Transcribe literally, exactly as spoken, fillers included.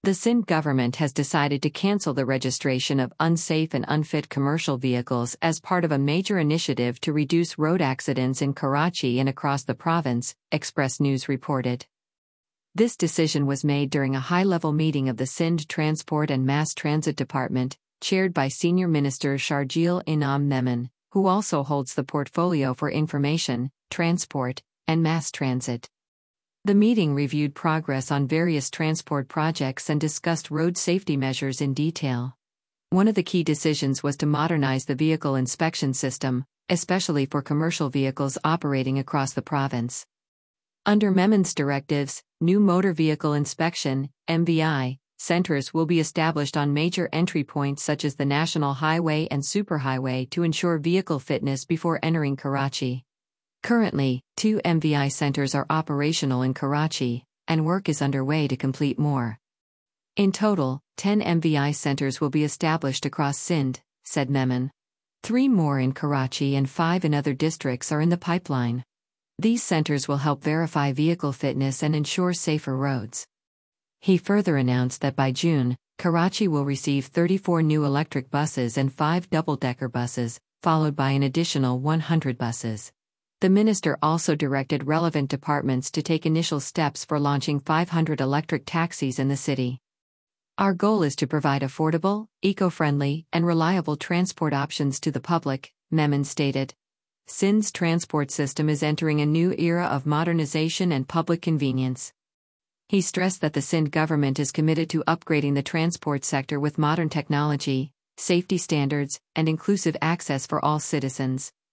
The Sindh government has decided to cancel the registration of unsafe and unfit commercial vehicles as part of a major initiative to reduce road accidents in Karachi and across the province, Express News reported. This decision was made during a high-level meeting of the Sindh Transport and Mass Transit Department, chaired by Senior Minister Sharjeel Inam Memon, who also holds the portfolio for information, transport, and mass transit. The meeting reviewed progress on various transport projects and discussed road safety measures in detail. One of the key decisions was to modernize the vehicle inspection system, especially for commercial vehicles operating across the province. Under Memon's directives, new motor vehicle inspection (M V I) centers will be established on major entry points such as the National Highway and Superhighway to ensure vehicle fitness before entering Karachi. Currently, two M V I centers are operational in Karachi, and work is underway to complete more. In total, ten M V I centers will be established across Sindh, said Memon. Three more in Karachi and five in other districts are in the pipeline. These centers will help verify vehicle fitness and ensure safer roads. He further announced that by June, Karachi will receive thirty-four new electric buses and five double-decker buses, followed by an additional one hundred buses. The minister also directed relevant departments to take initial steps for launching five hundred electric taxis in the city. Our goal is to provide affordable, eco-friendly, and reliable transport options to the public, Memon stated. Sindh's transport system is entering a new era of modernization and public convenience. He stressed that the Sindh government is committed to upgrading the transport sector with modern technology, safety standards, and inclusive access for all citizens.